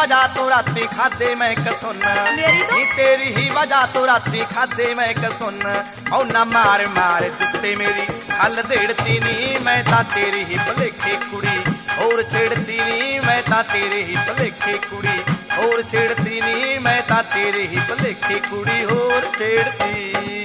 वजह तो राती खादे मैं कसुन, तेरी ही वजह तो राती खादे मैं कसुन। ओ ना मार मार जुत्ते मेरी खल देड़ती नी, मैं ता तेरी ही भलेखे कुड़ी होर छेड़ती नी, मैं ता तेरे ही भलेखे कुड़ी होर छेड़ती नी, मैं ता तेरे ही भलेखे कुड़ी होर छेड़ती।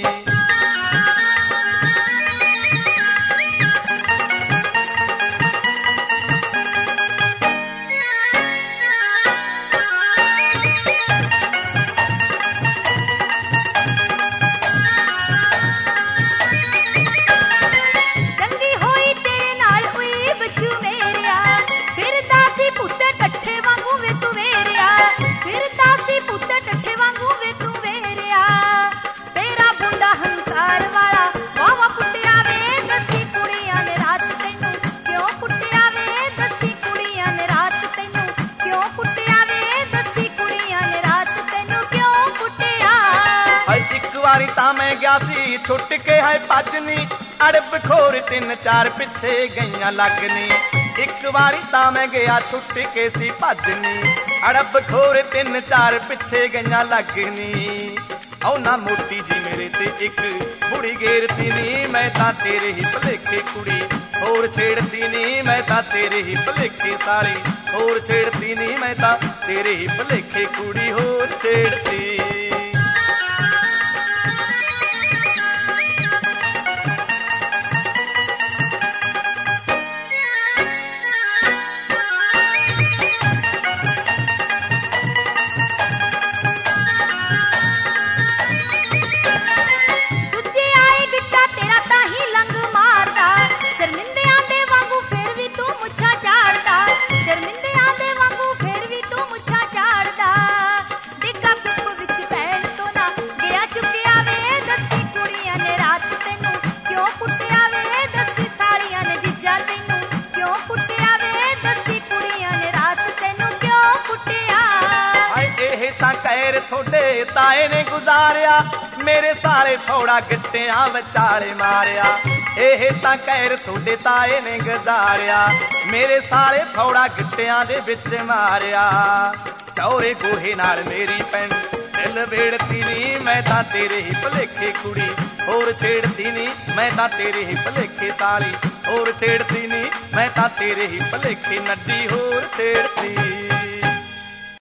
मैं गया सी छुट के है भजनी, अड़ब खोर तीन चार पिछे गईयां लगनी। एक बारी ता मैं गया छुट के सी भजनी, अड़ब खोर तीन चार पिछे गईयां लगनी। औ ना मोटी जी मेरे ते एक बुढ़ी घेरती नी, मैं ता तेरे ही भलेखे कुड़ी होर छेड़ती नी, मैं ता तेरे ही भलेखे साली होर छेड़ती नी, मैं ता तेरे ही भलेखे कुड़ी होर छेड़ती। थोड़े ताए ने गुजारिया, मेरे साले फौड़ा गिट्टियां विचाले मारिया। एह तां कहर थोड़े ताए ने गुजारिया, मेरे साले फौड़ा गिट्टियां दे विच मारिया। चौरे गोहे नाल मेरी पैन दिल वेड़ती नी, मैं तां तेरे ही भलेखे कुड़ी होर छेड़ती नी, मैं तां तेरे ही भलेखे साली होर छेड़ती नी, मैं तां तेरे ही भलेखे नड्डी होर छेड़ती।